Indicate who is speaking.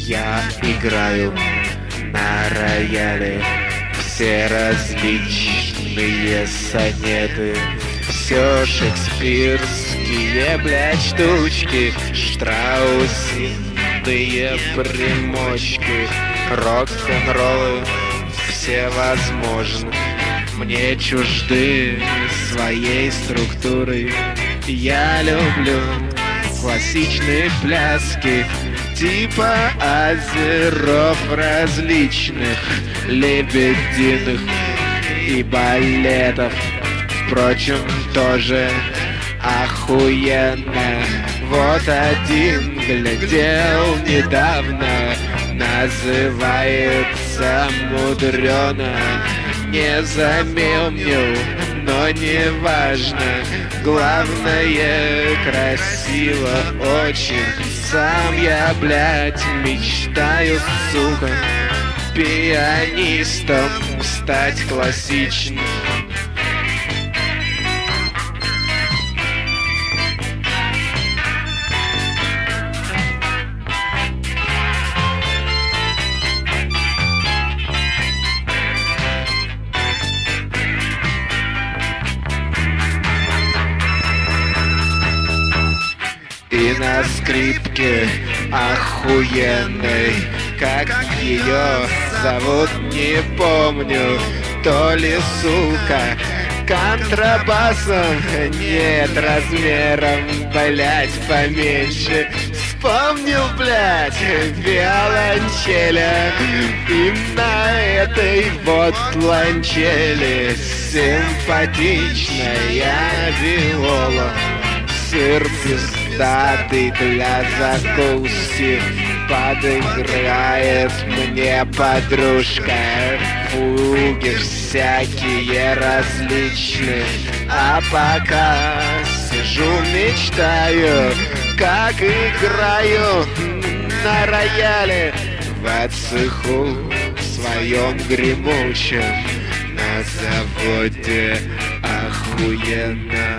Speaker 1: Я играю на рояле все различные сонеты, все шекспирские, блядь, штучки, штраусиные примочки, рок-н-роллы все возможны, мне чужды своей структуры. Я люблю классичные пляски типа озеров различных, лебединых и балетов. Впрочем, тоже охуенно. Вот один глядел недавно, называется мудрено. Не запомнил, но не важно. Главное, красиво очень. Сам я, блядь, мечтаю, сука, пианистом стать классичным. И на скрипке охуенной, как ее зовут, не помню, то ли сука контрабасом, нет, размером, блять, поменьше. Вспомнил, блять, виолончеля, и на этой вот ланчели симпатичная виола. Сыр пиздатый для закуски подыграет мне подружка. Фуги всякие различные, а пока сижу, мечтаю, как играю на рояле в цеху своем гремучем на заводе. Охуенно.